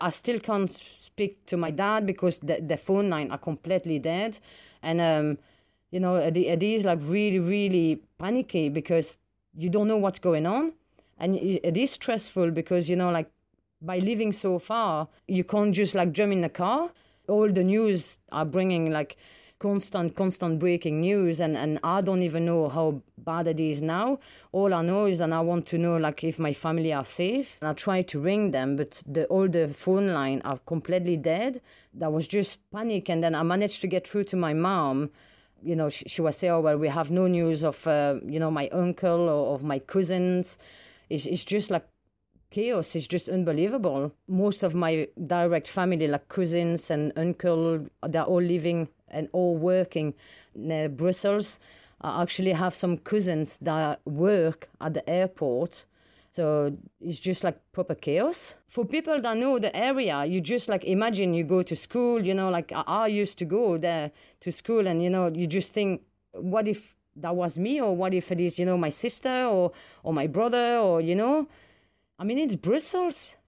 I still can't speak to my dad because the phone line are completely dead. And, it is like really, really panicky because you don't know what's going on. And it is stressful because, like by living so far, you can't just like jump in the car. All the news are bringing like constant breaking news, and I don't even know how bad it is now. All I know is that I want to know like if my family are safe. And I try to ring them, but all the phone line are completely dead. That was just panic, and then I managed to get through to my mom. She was saying, "Oh well, we have no news of my uncle or of my cousins." It's just like chaos. Is just unbelievable. Most of my direct family, like cousins and uncle, they're all living and all working near Brussels. I actually have some cousins that work at the airport. So it's just like proper chaos. For people that know the area, you just like imagine you go to school, like I used to go there to school, and, you just think, what if that was me? Or what if it is, my sister or my brother, or, I mean, it's Brussels.